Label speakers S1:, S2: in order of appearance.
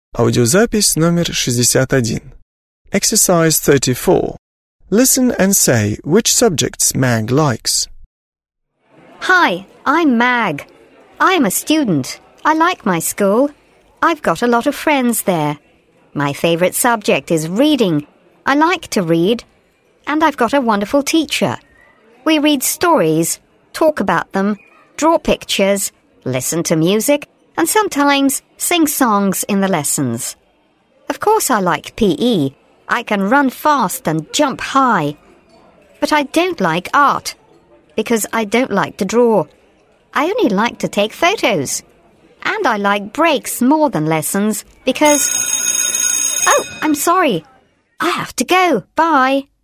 S1: Аудиозапись номер 61. Exercise 34. Listen and say which subjects Mag likes.
S2: Hi, I'm Mag. I'm a student. I like my school. I've got a lot of friends there. My favourite subject is reading. I like to read. And I've got a wonderful teacher. We read stories, talk about them, draw pictures, listen to music, and sometimes sing songs in the lessons. Of course I like PE. I can run fast and jump high. But I don't like art, because I don't like to draw. I only like to take photos. And I like breaks more than lessons, because... Oh, I'm sorry. I have to go. Bye.